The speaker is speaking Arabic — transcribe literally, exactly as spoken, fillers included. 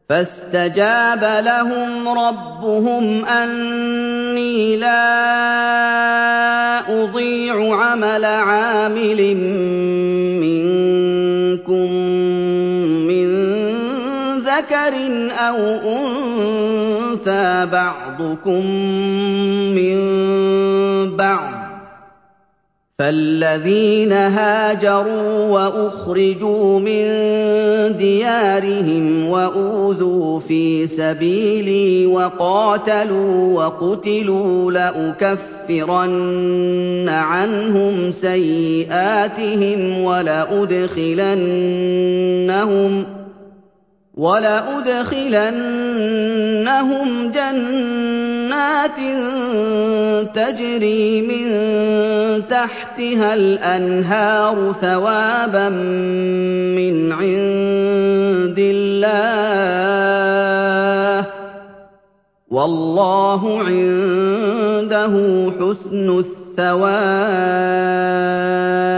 فاستجاب لهم ربهم أني لا أضيع عمل عامل منكم من ذكر أو أنثى بعضكم من بعض، فالذين هاجروا وأخرجوا من ديارهم وأوذوا في سبيلي وقاتلوا وقتلوا لأكفرن عنهم سيئاتهم ولأدخلنهم ولأدخلنهم جنات تجري من تحتها الأنهار ثوابا من عند الله، والله عنده حسن الثواب.